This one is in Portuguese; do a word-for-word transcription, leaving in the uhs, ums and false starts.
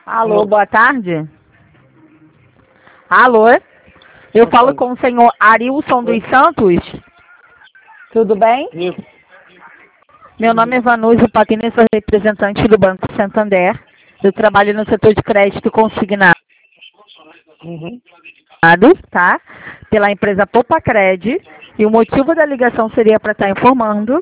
Alô, boa tarde. Alô, eu falo com o senhor Arilson dos Santos. Tudo bem? Isso. Meu nome é Vanusa Paquini, sou representante do Banco Santander. Eu trabalho no setor de crédito consignado, Uhum. tá? Pela empresa Popacred. E o motivo da ligação seria para estar informando